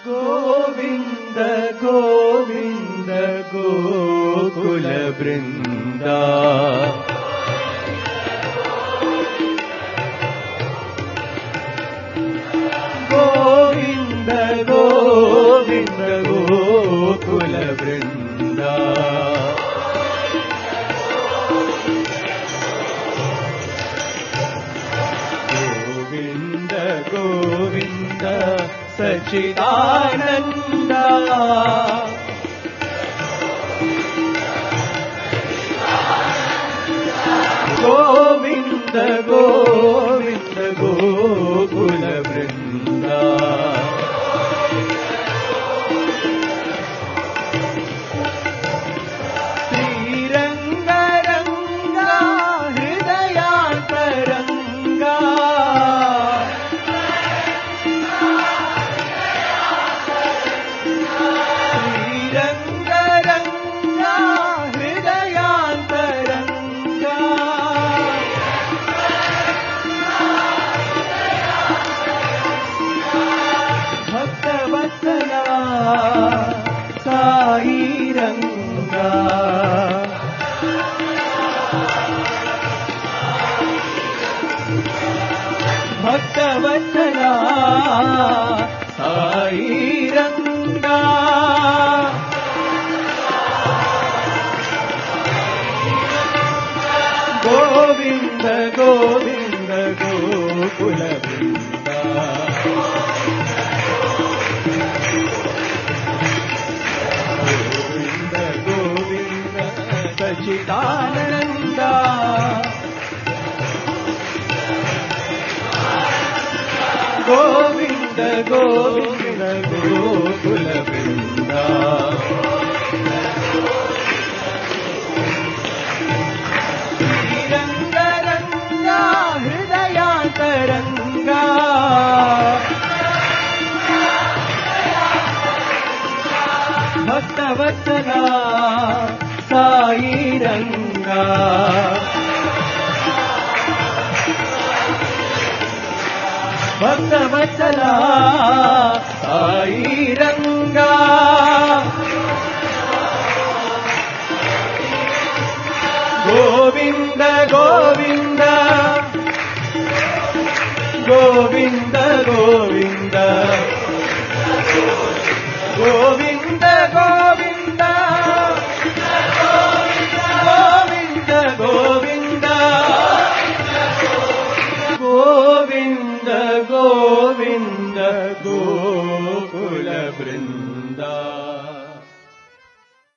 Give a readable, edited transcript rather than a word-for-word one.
गोविंद गोविंद गोकुल वृंदा गोविंद गोविंद गोकुल वृंदा गोविंद गोविंद सच्चिदानंदा गोविंद गोविंद गोकुल वृंदा श्रीरंग रंगा हृदयांतरंगा श्रीरंग रंगा हृदयांतरंगा भक्तवत्सला साई रंगा भक्तवत्सला साई रंगा गोविंद गोविंद गोकुल वृंदा गोविंद गोविंद सच्चिदानंदा गोविंद गोविंद गोकुल वृंदा श्रीरंग रंगा हृदयांतरंगा भक्तवत्सला साई रंगा भक्तवत्सला साई रंगा गोविंद गोविंद गोविंद गोविंद गोविंद गोविंद गोविंद गोविंद गोविंद गोविंद गोकुल वृंदा।